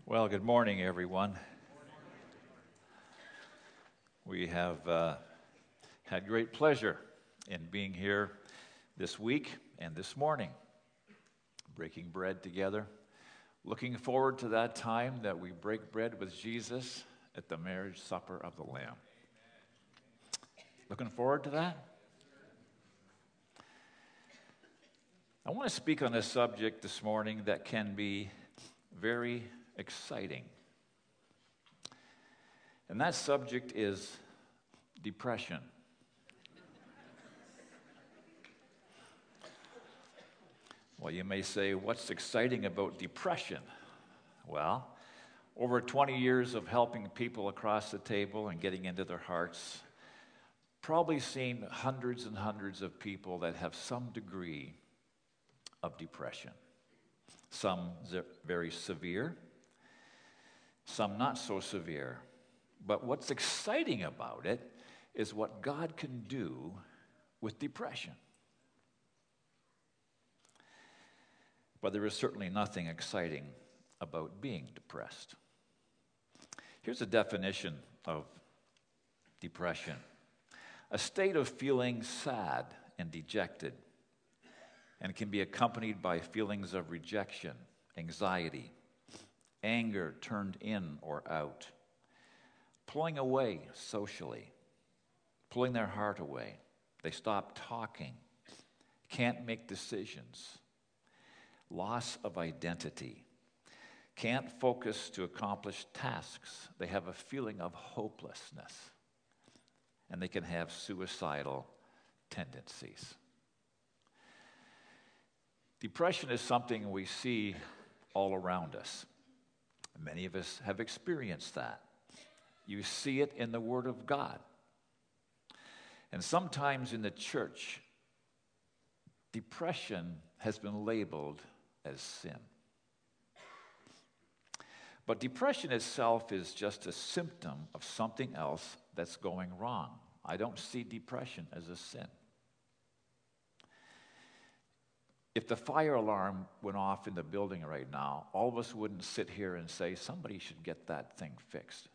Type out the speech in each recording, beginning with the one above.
Well, good morning, everyone. We have had great pleasure in being here this week and this morning, breaking bread together. Looking forward to that time that we break bread with Jesus at the marriage supper of the Lamb. Looking forward to that? I want to speak on a subject this morning that can be very exciting. And that subject is depression. Well, you may say, what's exciting about depression? Well, over 20 years of helping people across the table and getting into their hearts, probably seen hundreds and hundreds of people that have some degree of depression. Some very severe, some not so severe. But what's exciting about it is what God can do with depression. But there is certainly nothing exciting about being depressed. Here's a definition of depression: a state of feeling sad and dejected, and can be accompanied by feelings of rejection, anxiety, anger turned in or out, pulling away socially, pulling their heart away. They stop talking, can't make decisions, loss of identity, can't focus to accomplish tasks. They have a feeling of hopelessness, and they can have suicidal tendencies. Depression is something we see all around us. Many of us have experienced that. You see it in the Word of God. And sometimes in the church, depression has been labeled as sin. But depression itself is just a symptom of something else that's going wrong. I don't see depression as a sin. If the fire alarm went off in the building right now, all of us wouldn't sit here and say, somebody should get that thing fixed.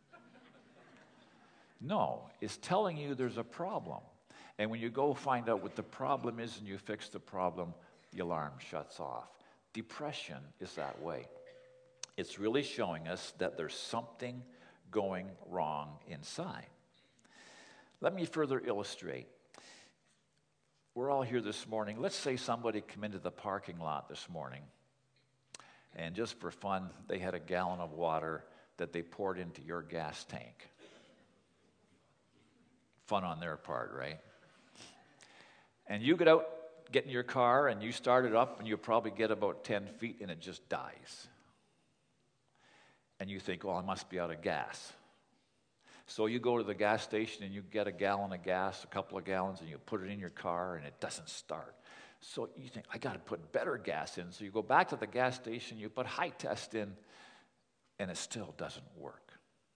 No, it's telling you there's a problem. And when you go find out what the problem is and you fix the problem, the alarm shuts off. Depression is that way. It's really showing us that there's something going wrong inside. Let me further illustrate. We're all here this morning. Let's say somebody come into the parking lot this morning, and just for fun, they had a gallon of water that they poured into your gas tank. Fun on their part, right? And you get in your car, and you start it up, and you probably get about 10 feet, and it just dies. And you think, well, I must be out of gas. So you go to the gas station and you get a gallon of gas, a couple of gallons, and you put it in your car and it doesn't start. So you think, I got to put better gas in. So you go back to the gas station, you put high test in, and it still doesn't work.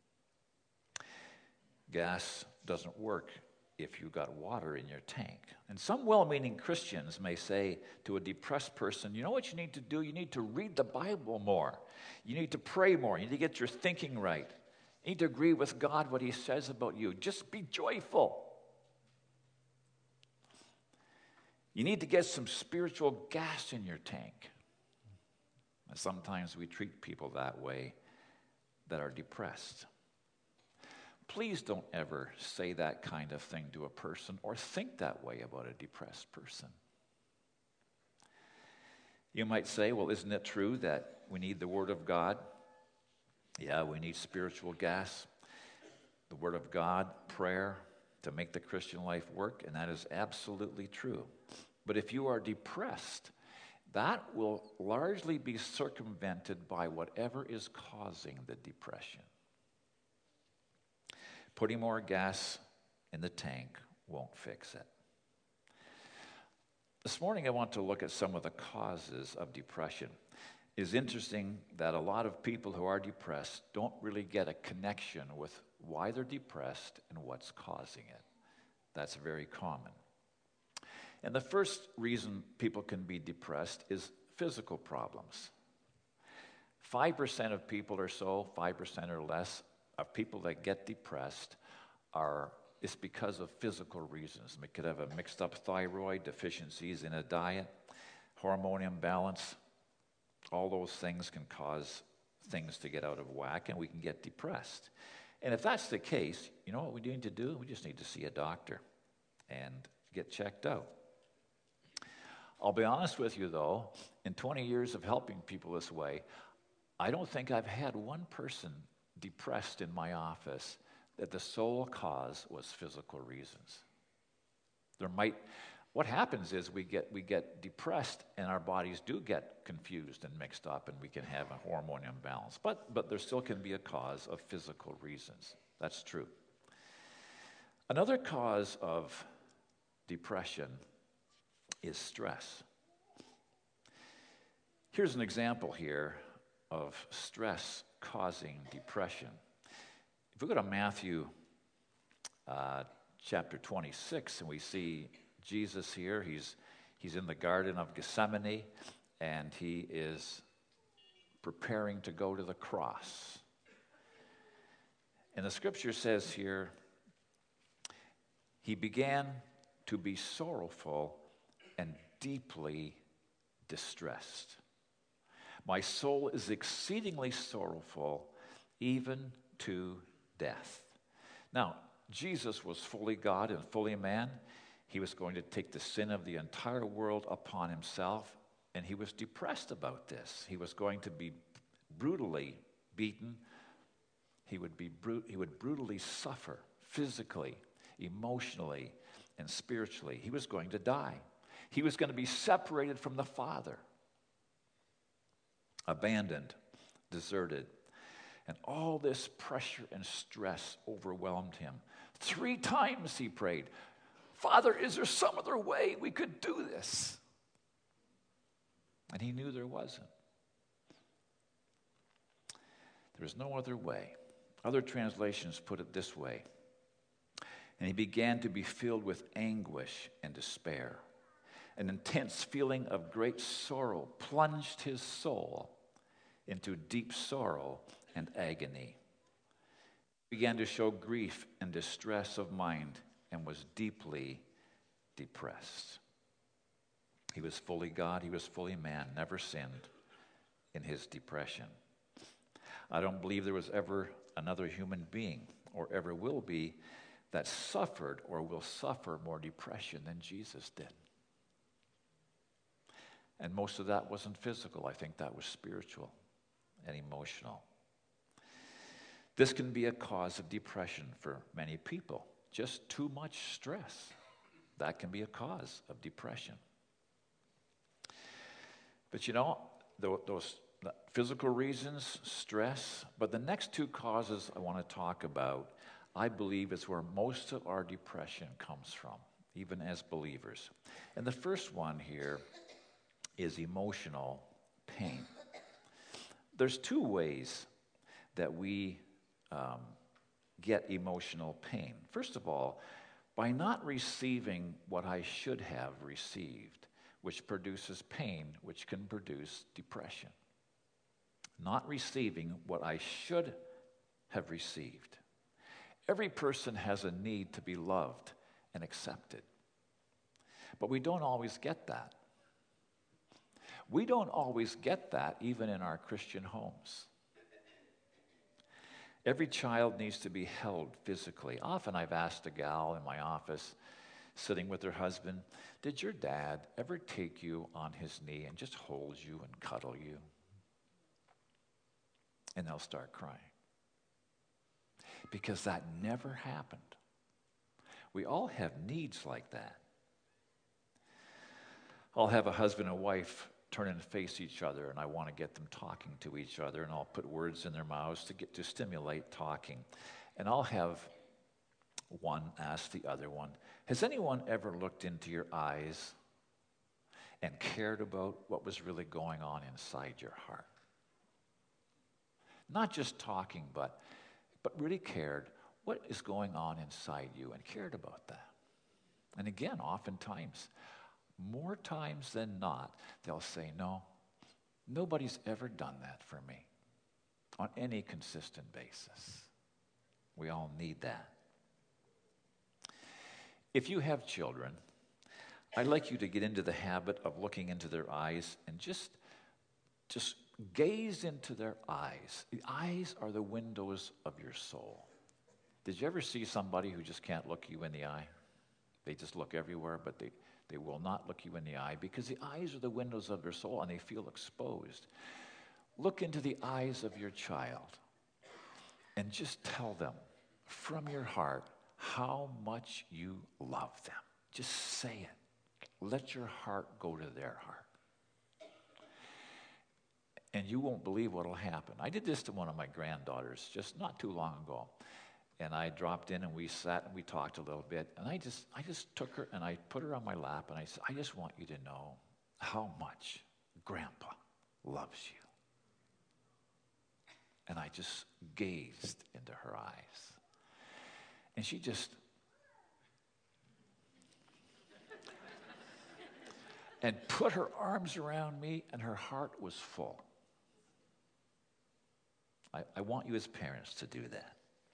Gas doesn't work if you've got water in your tank. And some well-meaning Christians may say to a depressed person, you know what you need to do? You need to read the Bible more. You need to pray more. You need to get your thinking right. You need to agree with God what He says about you. Just be joyful. You need to get some spiritual gas in your tank. And sometimes we treat people that way that are depressed. Please don't ever say that kind of thing to a person or think that way about a depressed person. You might say, well, isn't it true that we need the Word of God? Yeah, we need spiritual gas, the Word of God, prayer to make the Christian life work, and that is absolutely true. But if you are depressed, that will largely be circumvented by whatever is causing the depression. Putting more gas in the tank won't fix it. This morning I want to look at some of the causes of depression. It's interesting that a lot of people who are depressed don't really get a connection with why they're depressed and what's causing it. That's very common. And the first reason people can be depressed is physical problems. 5% of people or so, 5% or less, of people that get depressed it's because of physical reasons. We could have a mixed up thyroid, deficiencies in a diet, hormone imbalance. All those things can cause things to get out of whack, and we can get depressed. And if that's the case, you know what we need to do? We just need to see a doctor and get checked out. I'll be honest with you, though, in 20 years of helping people this way, I don't think I've had one person depressed in my office that the sole cause was physical reasons. What happens is we get depressed and our bodies do get confused and mixed up, and we can have a hormone imbalance. But there still can be a cause of physical reasons. That's true. Another cause of depression is stress. Here's an example here of stress causing depression. If we go to Matthew chapter 26, and we see Jesus here, he's in the Garden of Gethsemane, and he is preparing to go to the cross. And the scripture says here, he began to be sorrowful and deeply distressed. My soul is exceedingly sorrowful, even to death. Now, Jesus was fully God and fully man. He was going to take the sin of the entire world upon himself, and he was depressed about this. He was going to be brutally beaten. He would brutally suffer physically, emotionally, and spiritually. He was going to die. He was going to be separated from the Father, abandoned, deserted. And all this pressure and stress overwhelmed him. 3 times he prayed, Father, is there some other way we could do this? And he knew there wasn't. There was no other way. Other translations put it this way. And he began to be filled with anguish and despair. An intense feeling of great sorrow plunged his soul into deep sorrow and agony. He began to show grief and distress of mind and was deeply depressed. He was fully God, he was fully man, never sinned in his depression. I don't believe there was ever another human being, or ever will be, that suffered or will suffer more depression than Jesus did. And most of that wasn't physical. I think that was spiritual and emotional. This can be a cause of depression for many people. Just too much stress. That can be a cause of depression. But you know, those physical reasons, stress, but the next 2 causes I want to talk about, I believe is where most of our depression comes from, even as believers. And the first one here is emotional pain. There's 2 ways that we get emotional pain. First of all, by not receiving what I should have received, which produces pain, which can produce depression. Not receiving what I should have received. Every person has a need to be loved and accepted. But we don't always get that. We don't always get that even in our Christian homes. Every child needs to be held physically. Often I've asked a gal in my office, sitting with her husband, did your dad ever take you on his knee and just hold you and cuddle you? And they'll start crying. Because that never happened. We all have needs like that. I'll have a husband and wife turn and face each other, and I want to get them talking to each other, and I'll put words in their mouths to stimulate talking. And I'll have one ask the other one, has anyone ever looked into your eyes and cared about what was really going on inside your heart? Not just talking, but really cared what is going on inside you and cared about that. And again, oftentimes, more times than not, they'll say, no, nobody's ever done that for me. on any consistent basis. We all need that. If you have children, I'd like you to get into the habit of looking into their eyes and just gaze into their eyes. The eyes are the windows of your soul. Did you ever see somebody who just can't look you in the eye? They just look everywhere, but they will not look you in the eye because the eyes are the windows of their soul and they feel exposed. Look into the eyes of your child and just tell them from your heart how much you love them. Just say it. Let your heart go to their heart. And you won't believe what will happen. I did this to one of my granddaughters just not too long ago. And I dropped in and we sat and we talked a little bit. And I just took her and I put her on my lap and I said, I just want you to know how much Grandpa loves you. And I just gazed into her eyes. And she just, and put her arms around me and her heart was full. I want you as parents to do that.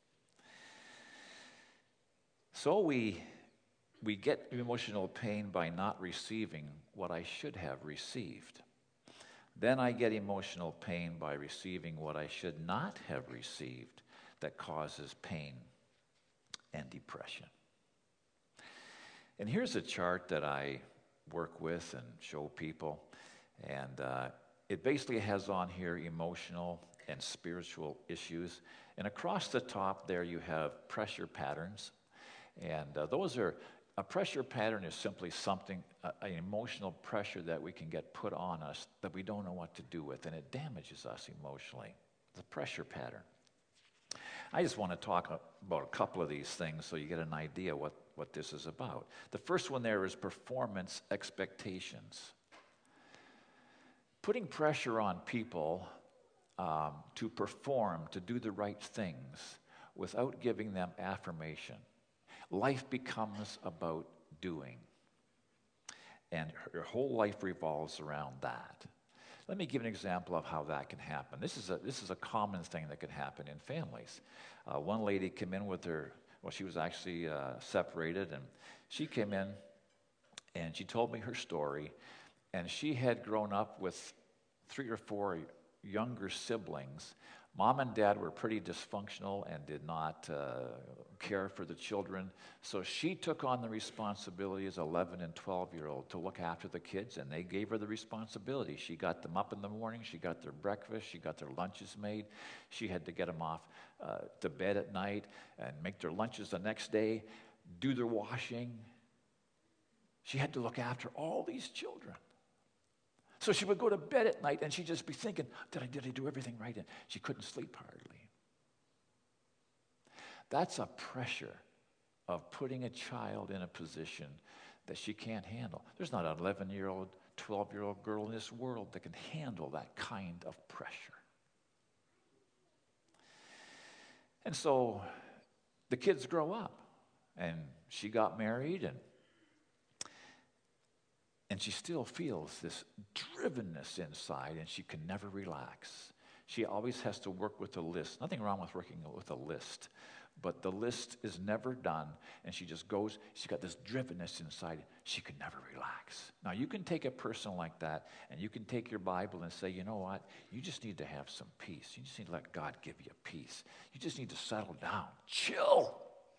So we get emotional pain by not receiving what I should have received. Then I get emotional pain by receiving what I should not have received that causes pain and depression. And here's a chart that I work with and show people. And it basically has on here emotional and spiritual issues. And across the top there you have pressure patterns. And those are, a pressure pattern is simply something, an emotional pressure that we can get put on us that we don't know what to do with, and it damages us emotionally. The pressure pattern. I just want to talk about a couple of these things so you get an idea what this is about. The first one there is performance expectations. Putting pressure on people to perform, to do the right things without giving them affirmation. Life becomes about doing. And your whole life revolves around that. Let me give an example of how that can happen. This is a common thing that can happen in families. One lady came in with her, well, she was actually separated, and she came in and she told me her story. And she had grown up with 3 or 4 younger siblings. Mom and Dad were pretty dysfunctional and did not care for the children. So she took on the responsibility as 11 and 12-year-old to look after the kids, and they gave her the responsibility. She got them up in the morning. She got their breakfast. She got their lunches made. She had to get them off to bed at night and make their lunches the next day, do their washing. She had to look after all these children. So she would go to bed at night and she'd just be thinking, did I do everything right? And she couldn't sleep hardly. That's a pressure of putting a child in a position that she can't handle. There's not an 11-year-old, 12-year-old girl in this world that can handle that kind of pressure. And so the kids grow up, and she got married, and she still feels this drivenness inside, and she can never relax. She always has to work with a list. Nothing wrong with working with a list, but the list is never done, and she just goes, she's got this drivenness inside. She can never relax. Now, you can take a person like that, and you can take your Bible and say, you know what? You just need to have some peace. You just need to let God give you peace. You just need to settle down. Chill.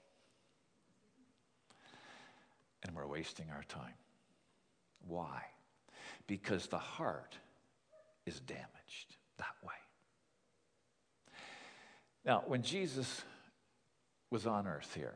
And we're wasting our time. Why? Because the heart is damaged that way. Now, when Jesus was on earth here,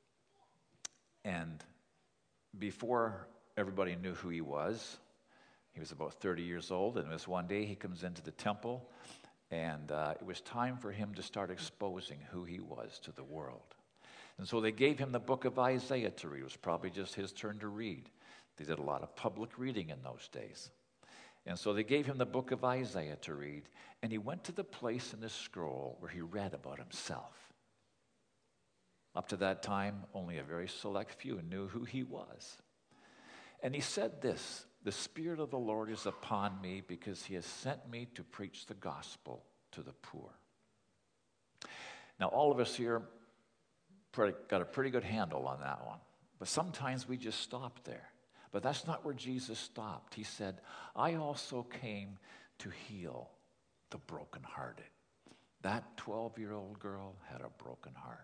and before everybody knew who he was about 30 years old, and this one day he comes into the temple, and it was time for him to start exposing who he was to the world. And so they gave him the book of Isaiah to read. It was probably just his turn to read. They did a lot of public reading in those days. And so they gave him the book of Isaiah to read, and he went to the place in the scroll where he read about himself. Up to that time, only a very select few knew who he was. And he said this, "The Spirit of the Lord is upon me because he has sent me to preach the gospel to the poor. Now, all of us here got a pretty good handle on that one. But sometimes we just stop there. But that's not where Jesus stopped. He said, I also came to heal the brokenhearted. That 12-year-old girl had a broken heart.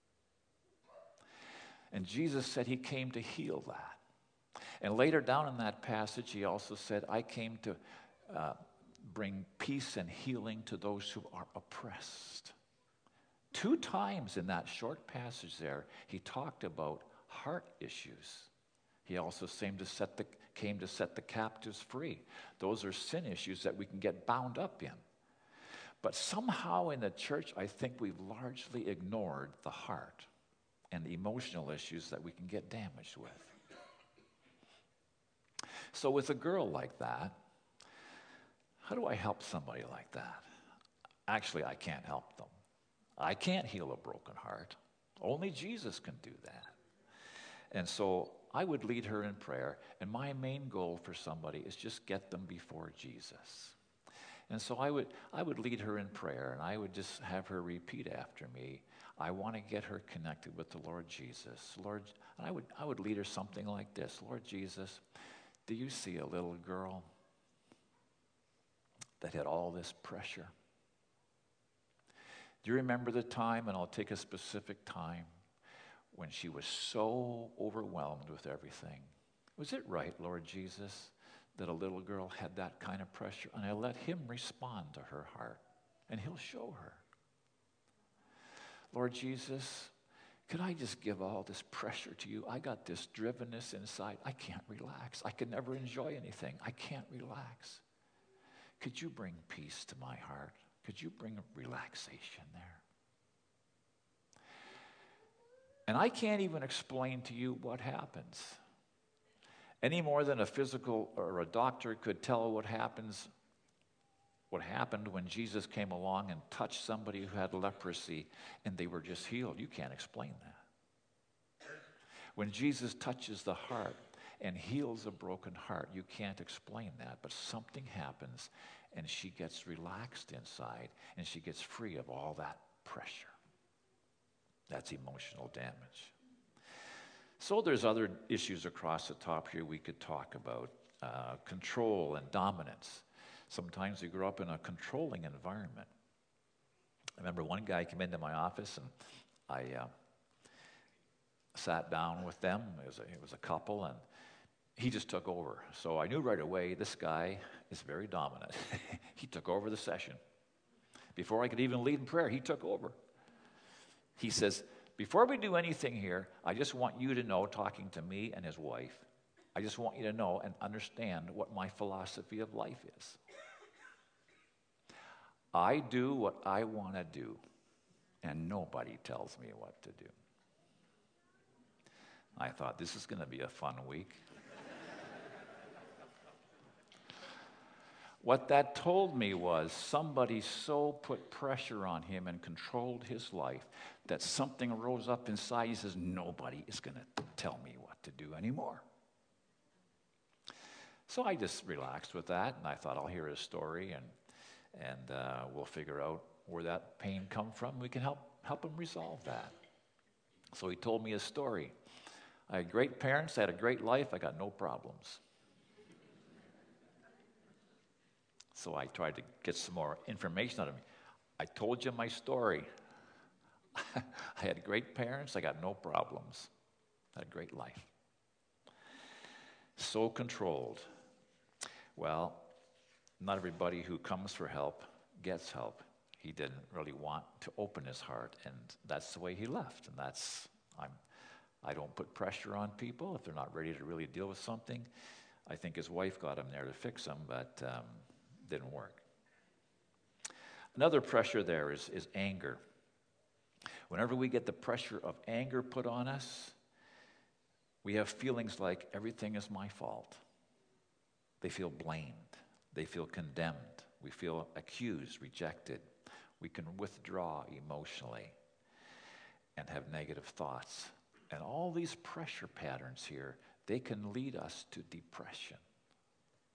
And Jesus said he came to heal that. And later down in that passage, he also said, I came to bring peace and healing to those who are oppressed. 2 times in that short passage there, he talked about heart issues. He also came to set the captives free. Those are sin issues that we can get bound up in. But somehow in the church, I think we've largely ignored the heart and the emotional issues that we can get damaged with. So with a girl like that, how do I help somebody like that? Actually, I can't help them. I can't heal a broken heart. Only Jesus can do that. And so I would lead her in prayer, and my main goal for somebody is just get them before Jesus. And so I would lead her in prayer, and I would just have her repeat after me, I want to get her connected with the Lord Jesus. Lord, and I would lead her something like this. Lord Jesus, do you see a little girl that had all this pressure? Do you remember the time, and I'll take a specific time, when she was so overwhelmed with everything? Was it right, Lord Jesus, that a little girl had that kind of pressure? And I let him respond to her heart, and he'll show her. Lord Jesus, could I just give all this pressure to you? I got this drivenness inside. I can't relax. I can never enjoy anything. I can't relax. Could you bring peace to my heart? Could you bring relaxation there? And I can't even explain to you what happens, any more than a physical or a doctor could tell what happened when Jesus came along and touched somebody who had leprosy and they were just healed. You can't explain that. When Jesus touches the heart and heals a broken heart, you can't explain that, but something happens and she gets relaxed inside and she gets free of all that pressure. That's emotional damage. So there's other issues across the top here we could talk about. Control and dominance. Sometimes we grow up in a controlling environment. I remember one guy came into my office and I sat down with them. It was a couple, and he just took over. So I knew right away this guy is very dominant. He took over the session. Before I could even lead in prayer, he took over. He says, before we do anything here, I just want you to know, talking to me and his wife, I just want you to know and understand what my philosophy of life is. I do what I want to do, and nobody tells me what to do. I thought, this is going to be a fun week. What that told me was somebody so put pressure on him and controlled his life that something rose up inside. He says, nobody is going to tell me what to do anymore. So I just relaxed with that, and I thought, I'll hear his story, and we'll figure out where that pain come from. We can help him resolve that. So he told me his story. I had great parents, I had a great life, I got no problems. So I tried to get some more information out of him. I told you my story. I had great parents, I got no problems. I had a great life. So controlled. Well, not everybody who comes for help gets help. He didn't really want to open his heart, and that's the way he left. And I don't put pressure on people if they're not ready to really deal with something. I think his wife got him there to fix him, but didn't work. Another pressure there is anger. Whenever we get the pressure of anger put on us, we have feelings like everything is my fault. They feel blamed. They feel condemned. We feel accused, rejected. We can withdraw emotionally and have negative thoughts. And all these pressure patterns here, they can lead us to depression.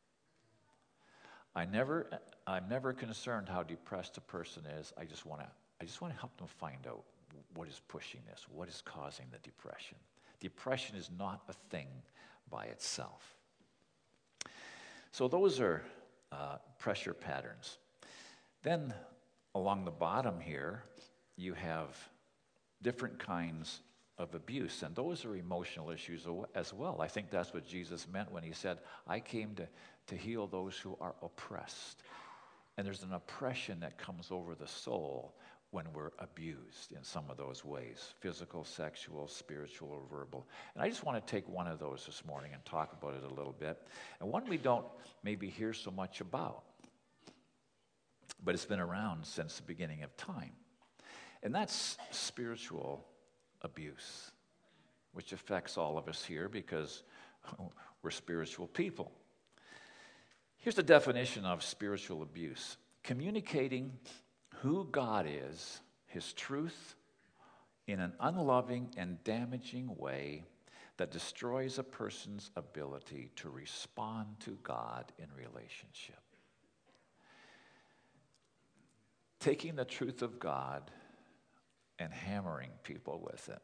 I'm never concerned how depressed a person is. I just want to I just want to help them find out what is pushing this, what is causing the depression. Depression is not a thing by itself. So those are pressure patterns. Then along the bottom here, you have different kinds of abuse, and those are emotional issues as well. I think that's what Jesus meant when he said, I came to heal those who are oppressed. And there's an oppression that comes over the soul when we're abused in some of those ways, physical, sexual, spiritual, or verbal. And I just want to take one of those this morning and talk about it a little bit. And one we don't maybe hear so much about, but it's been around since the beginning of time. And that's spiritual abuse, which affects all of us here because we're spiritual people. Here's the definition of spiritual abuse: communicating who God is, his truth, in an unloving and damaging way that destroys a person's ability to respond to God in relationship. Taking the truth of God and hammering people with it.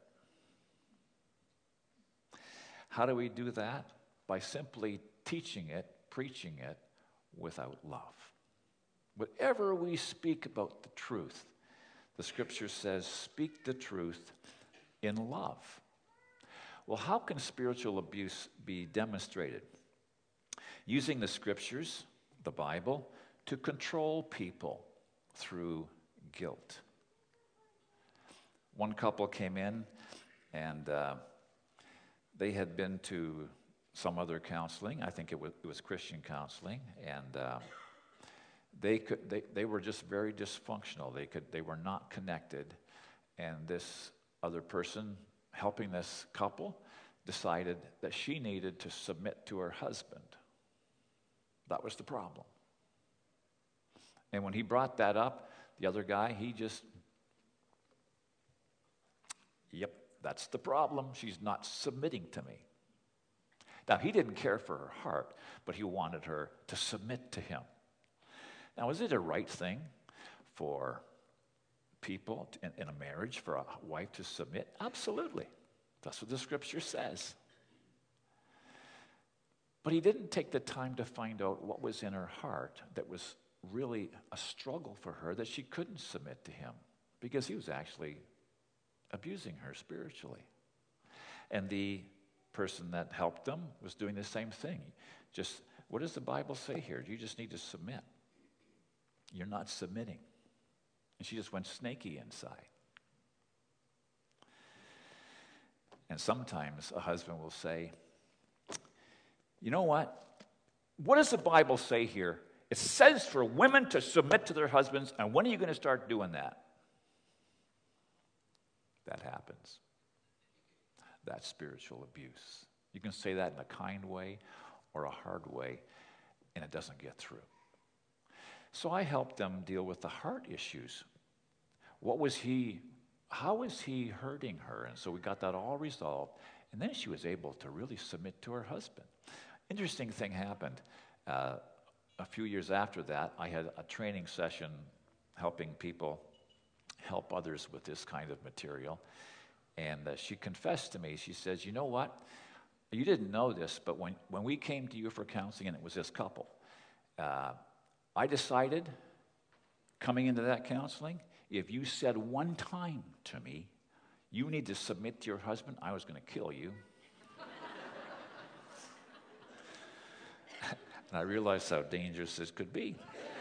How do we do that? By simply teaching it, preaching it without love. Whatever we speak about the truth, the scripture says, speak the truth in love. Well, how can spiritual abuse be demonstrated? Using the scriptures, the Bible, to control people through guilt. One couple came in and they had been to some other counseling. I think it was Christian counseling, and they were just very dysfunctional. They were not connected, and this other person helping this couple decided that she needed to submit to her husband. That was the problem. And when he brought that up, the other guy, he just, yep, that's the problem. She's not submitting to me. Now, he didn't care for her heart, but he wanted her to submit to him. Now, is it a right thing for people in a marriage, for a wife to submit? Absolutely. That's what the scripture says. But he didn't take the time to find out what was in her heart that was really a struggle for her, that she couldn't submit to him, because he was actually abusing her spiritually. And the person that helped them was doing the same thing. Just, what does the Bible say here? You just need to submit. You're not submitting. And she just went snaky inside. And sometimes a husband will say, you know what? What does the Bible say here? It says for women to submit to their husbands, and when are you going to start doing that? That happens. That's spiritual abuse. You can say that in a kind way or a hard way, and it doesn't get through. So I helped them deal with the heart issues. How was he hurting her? And so we got that all resolved, and then she was able to really submit to her husband. Interesting thing happened. A few years after that, I had a training session helping people help others with this kind of material. And she confessed to me, she says, you know what? You didn't know this, but when we came to you for counseling, and it was this couple, I decided, coming into that counseling, if you said one time to me, you need to submit to your husband, I was going to kill you. And I realized how dangerous this could be.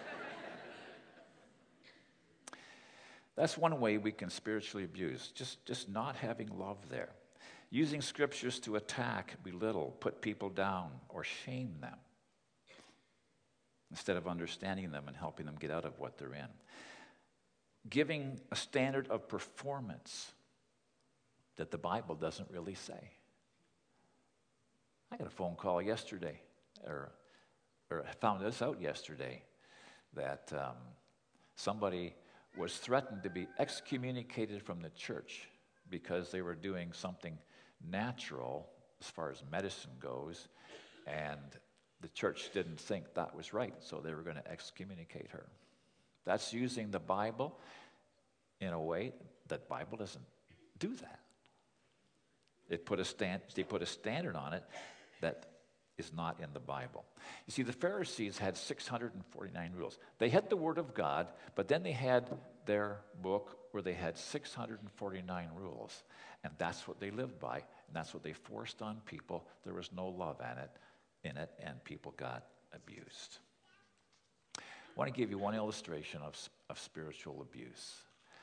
That's one way we can spiritually abuse, just not having love there. Using scriptures to attack, belittle, put people down, or shame them, instead of understanding them and helping them get out of what they're in. Giving a standard of performance that the Bible doesn't really say. I got a phone call yesterday, or I found this out yesterday, that somebody was threatened to be excommunicated from the church because they were doing something natural as far as medicine goes, and the church didn't think that was right, so they were going to excommunicate her. That's using the Bible in a way that Bible doesn't do that. They put a standard on it that is not in the Bible. You see, the Pharisees had 649 rules. They had the Word of God, but then they had their book where they had 649 rules. And that's what they lived by, and that's what they forced on people. There was no love in it, and people got abused. I want to give you one illustration of spiritual abuse.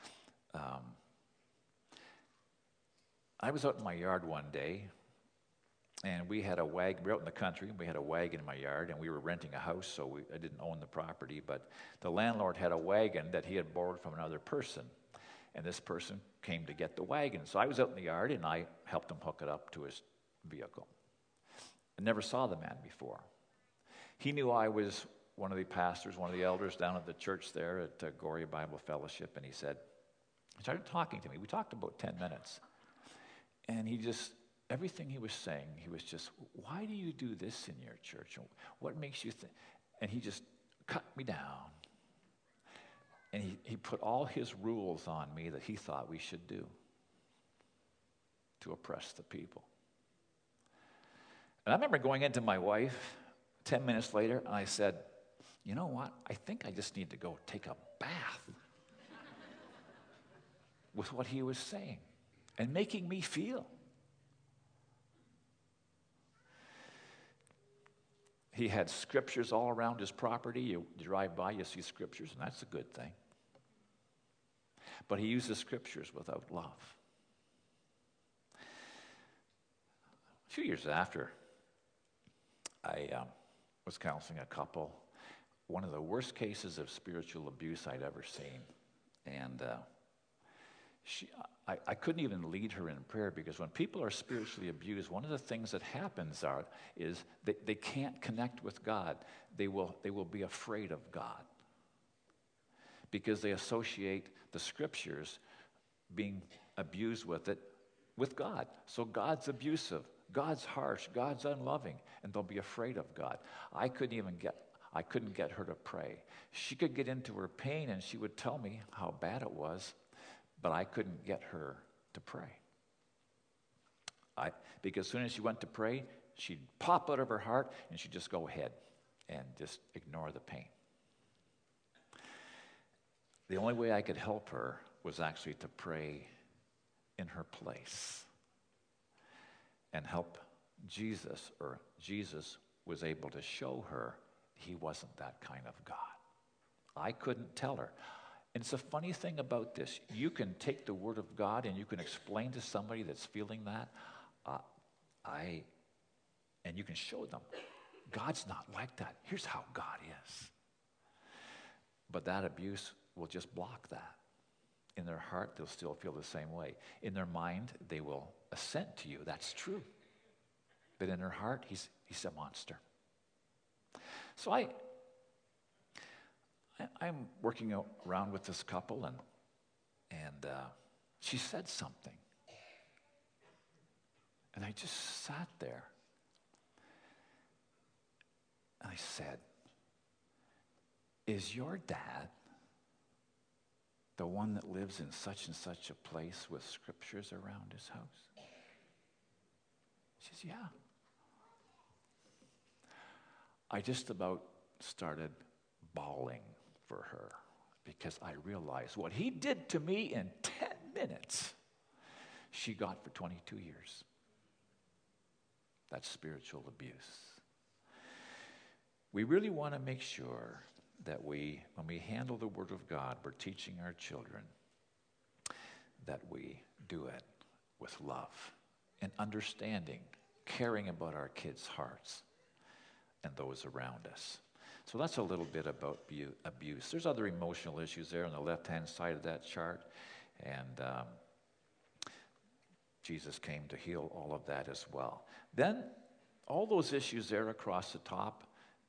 I was out in my yard one day, and we had a wagon. We were out in the country. We had a wagon in my yard, and we were renting a house, so I didn't own the property. But the landlord had a wagon that he had borrowed from another person, and this person came to get the wagon. So I was out in the yard, and I helped him hook it up to his vehicle. I never saw the man before. He knew I was one of the pastors, one of the elders down at the church there at Goria Bible Fellowship, and he started talking to me. We talked about 10 minutes. And everything he was saying, he was just, why do you do this in your church? What makes you think? And he just cut me down. And he put all his rules on me that he thought we should do to oppress the people. And I remember going into my wife 10 minutes later, and I said, you know what? I think I just need to go take a bath with what he was saying and making me feel. He had scriptures all around his property. You drive by, you see scriptures, and that's a good thing. But he uses scriptures without love. A few years after, I was counseling a couple. One of the worst cases of spiritual abuse I'd ever seen. And I couldn't even lead her in prayer, because when people are spiritually abused, one of the things that happens is they can't connect with God. They will be afraid of God, because they associate the scriptures being abused with God. So God's abusive, God's harsh, God's unloving, and they'll be afraid of God. I couldn't get her to pray. She could get into her pain and she would tell me how bad it was, but I couldn't get her to pray. Because as soon as she went to pray, she'd pop out of her heart and she'd just go ahead and just ignore the pain. The only way I could help her was actually to pray in her place and help Jesus, or Jesus was able to show her he wasn't that kind of God. I couldn't tell her. And it's a funny thing about this. You can take the Word of God and you can explain to somebody that's feeling that, and you can show them, God's not like that. Here's how God is. But that abuse will just block that. In their heart, they'll still feel the same way. In their mind, they will assent to you. That's true. But in their heart, he's a monster. So I'm working around with this couple, and she said something. And I just sat there. And I said, is your dad the one that lives in such and such a place with scriptures around his house? She says, yeah. I just about started bawling for her, because I realized what he did to me in 10 minutes, she got for 22 years. That's spiritual abuse. We really want to make sure that when we handle the Word of God, we're teaching our children that we do it with love and understanding, caring about our kids' hearts and those around us. So that's a little bit about abuse. There's other emotional issues there on the left-hand side of that chart, and Jesus came to heal all of that as well. Then all those issues there across the top,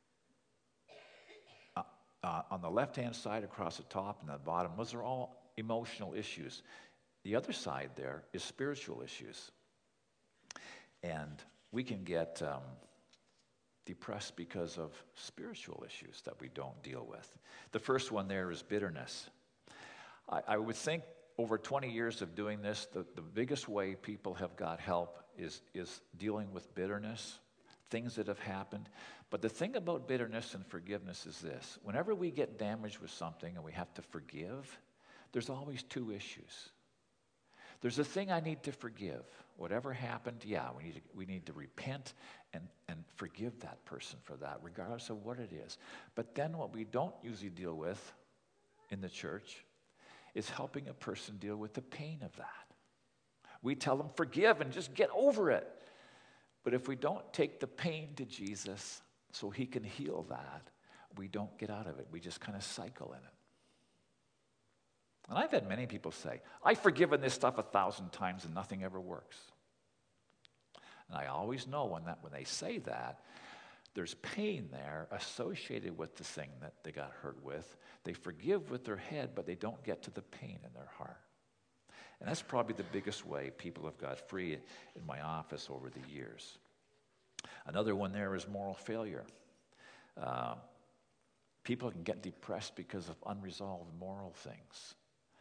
on the left-hand side across the top and the bottom, those are all emotional issues. The other side there is spiritual issues. And we can get depressed because of spiritual issues that we don't deal with. The first one there is bitterness. I would think over 20 years of doing this, the biggest way people have got help is dealing with bitterness, things that have happened. But the thing about bitterness and forgiveness is this. Whenever we get damaged with something and we have to forgive, there's always two issues. There's a thing I need to forgive. Whatever happened, yeah, we need to repent and forgive that person for that, regardless of what it is. But then what we don't usually deal with in the church is helping a person deal with the pain of that. We tell them, forgive and just get over it. But if we don't take the pain to Jesus so he can heal that, we don't get out of it. We just kind of cycle in it. And I've had many people say, I've forgiven this stuff 1,000 times and nothing ever works. And I always know when they say that, there's pain there associated with the thing that they got hurt with. They forgive with their head, but they don't get to the pain in their heart. And that's probably the biggest way people have got free in my office over the years. Another one there is moral failure. People can get depressed because of unresolved moral things.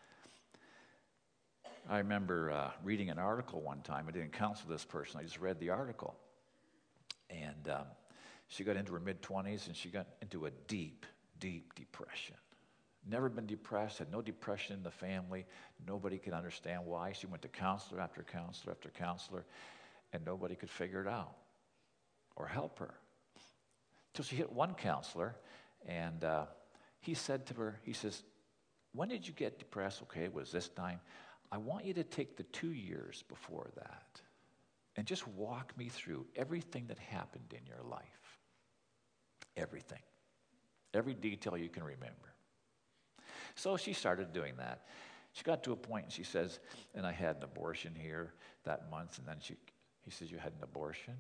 I remember reading an article one time. I didn't counsel this person. I just read the article. And she got into her mid-20s, and she got into a deep, deep depression. Never been depressed, had no depression in the family. Nobody could understand why. She went to counselor after counselor after counselor, and nobody could figure it out or help her. Till she hit one counselor, and he said to her, he says, when did you get depressed? Okay, it was this time. I want you to take the 2 years before that and just walk me through everything that happened in your life. Everything. Every detail you can remember. So she started doing that. She got to a point and she says, and I had an abortion here that month. And then he says, you had an abortion?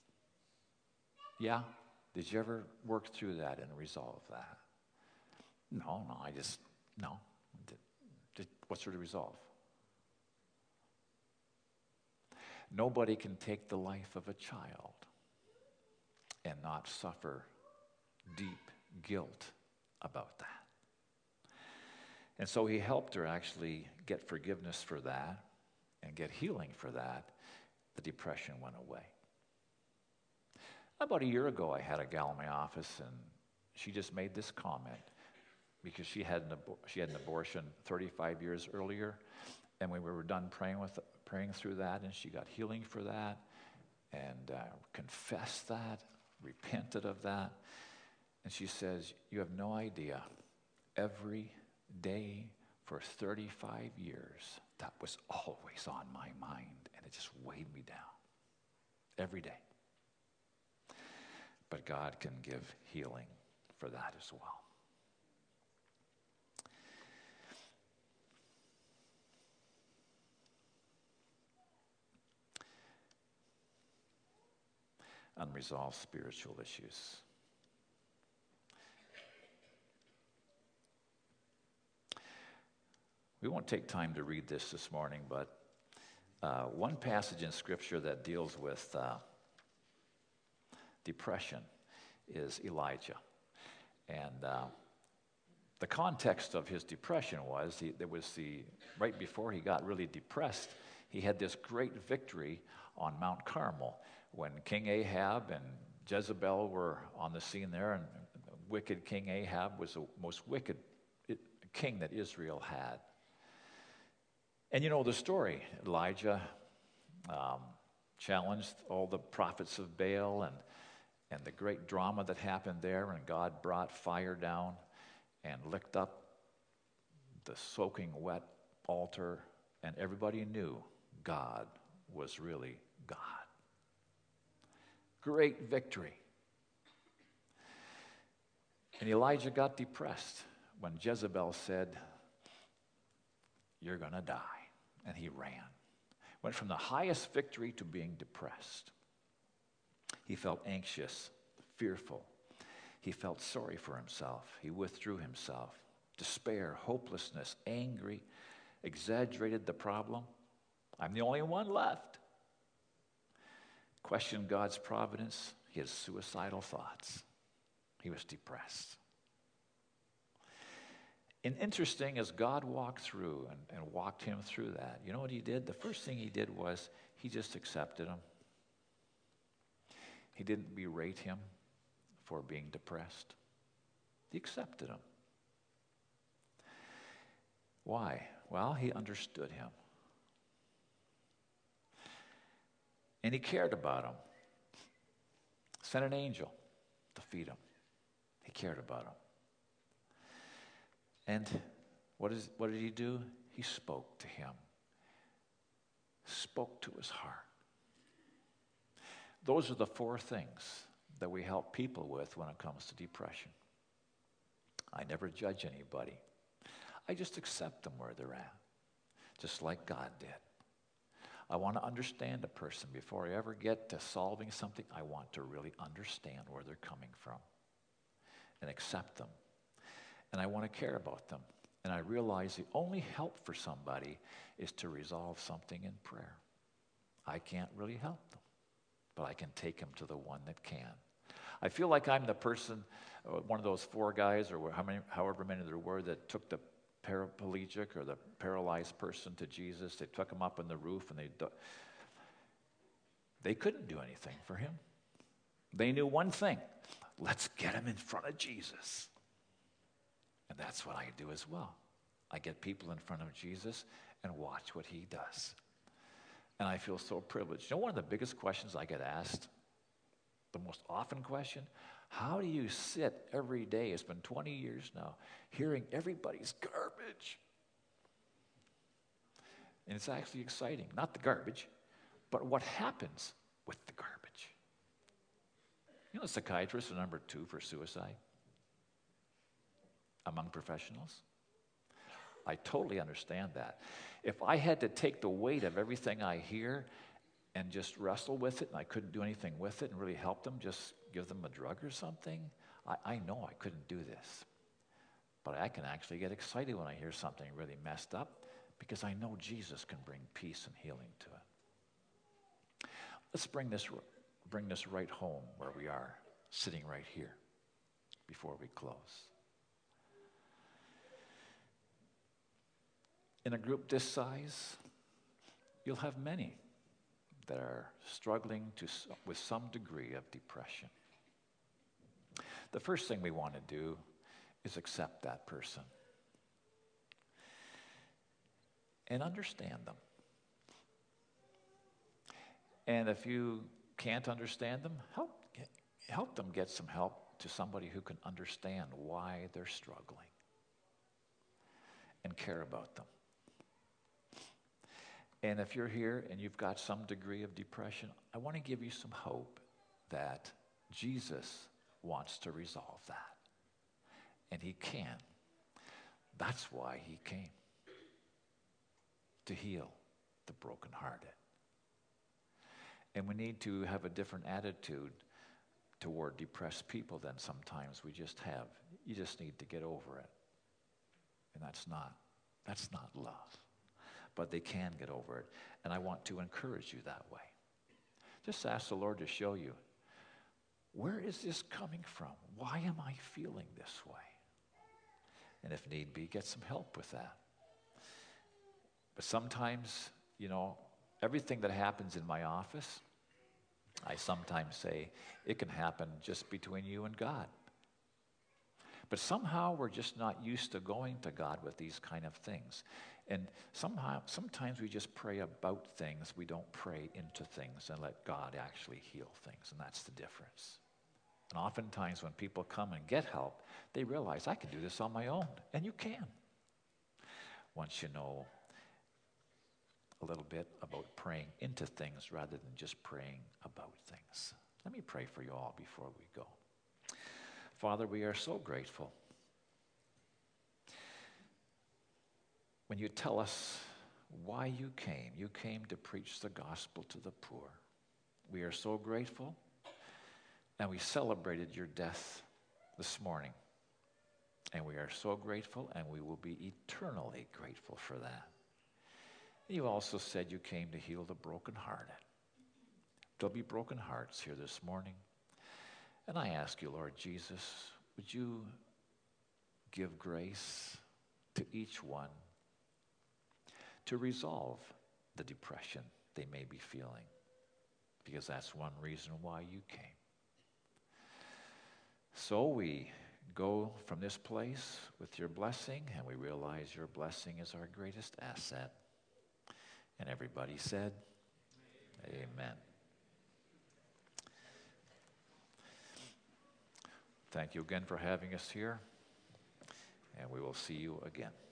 Yeah. Did you ever work through that and resolve that? No, no. What's there to resolve? Nobody can take the life of a child and not suffer deep guilt about that. And so he helped her actually get forgiveness for that and get healing for that. The depression went away. About a year ago, I had a gal in my office, and she just made this comment because she had an abortion 35 years earlier, and we were done praying through that, and she got healing for that, and confessed that, repented of that. And she says, you have no idea, every day for 35 years, that was always on my mind, and it just weighed me down every day. But God can give healing for that as well. Unresolved spiritual issues. We won't take time to read this morning, but one passage in Scripture that deals with depression is Elijah. And the context of his depression was, right before he got really depressed, he had this great victory on Mount Carmel when King Ahab and Jezebel were on the scene there, and wicked King Ahab was the most wicked king that Israel had. And you know the story. Elijah challenged all the prophets of Baal and the great drama that happened there, and God brought fire down and licked up the soaking wet altar, and everybody knew God was really God. Great victory. And Elijah got depressed when Jezebel said, you're going to die. And he ran. Went from the highest victory to being depressed. He felt anxious, fearful. He felt sorry for himself. He withdrew himself. Despair, hopelessness, angry, exaggerated the problem. I'm the only one left. Questioned God's providence. He had suicidal thoughts. He was depressed. And interesting, as God walked through and walked him through that, you know what he did? The first thing he did was he just accepted him. He didn't berate him for being depressed. He accepted him. Why? Well, he understood him. And he cared about him. Sent an angel to feed him. He cared about him. And what did he do? He spoke to him. Spoke to his heart. Those are the 4 things that we help people with when it comes to depression. I never judge anybody. I just accept them where they're at, just like God did. I want to understand a person. Before I ever get to solving something, I want to really understand where they're coming from and accept them. And I want to care about them. And I realize the only help for somebody is to resolve something in prayer. I can't really help them, but I can take them to the one that can. I feel like I'm the person, one of those 4 guys, or however many there were, that took the paraplegic or the paralyzed person to Jesus. They took him up on the roof, and they couldn't do anything for him. They knew one thing: let's get him in front of Jesus. And that's what I do as well. I get people in front of Jesus and watch what he does. And I feel so privileged. You know, one of the biggest questions I get asked, the most often question, how do you sit every day, it's been 20 years now, hearing everybody's garbage? And it's actually exciting. Not the garbage, but what happens with the garbage. You know, psychiatrists are number 2 for suicide among professionals. I totally understand that. If I had to take the weight of everything I hear and just wrestle with it, and I couldn't do anything with it and really help them, just give them a drug or something, I know I couldn't do this. But I can actually get excited when I hear something really messed up, because I know Jesus can bring peace and healing to it. Let's bring this right home where we are, sitting right here, before we close. In a group this size, you'll have many that are struggling with some degree of depression. The first thing we want to do is accept that person and understand them. And if you can't understand them, help them get some help to somebody who can understand why they're struggling and care about them. And if you're here and you've got some degree of depression, I want to give you some hope that Jesus wants to resolve that. And he can. That's why he came. To heal the brokenhearted. And we need to have a different attitude toward depressed people than sometimes we just have. You just need to get over it. And that's not love. But they can get over it. And I want to encourage you that way. Just ask the Lord to show you, where is this coming from? Why am I feeling this way? And if need be, get some help with that. But sometimes, you know, everything that happens in my office, I sometimes say, it can happen just between you and God. But somehow we're just not used to going to God with these kind of things. And sometimes we just pray about things. We don't pray into things and let God actually heal things. And that's the difference. And oftentimes when people come and get help, they realize, I can do this on my own. And you can. Once you know a little bit about praying into things rather than just praying about things. Let me pray for you all before we go. Father, we are so grateful when you tell us why you came to preach the gospel to the poor. We are so grateful, and we celebrated your death this morning. And we are so grateful, and we will be eternally grateful for that. You also said you came to heal the brokenhearted. There'll be broken hearts here this morning. And I ask you, Lord Jesus, would you give grace to each one to resolve the depression they may be feeling, because that's one reason why you came. So we go from this place with your blessing, and we realize your blessing is our greatest asset. And everybody said, Amen. Thank you again for having us here, and we will see you again.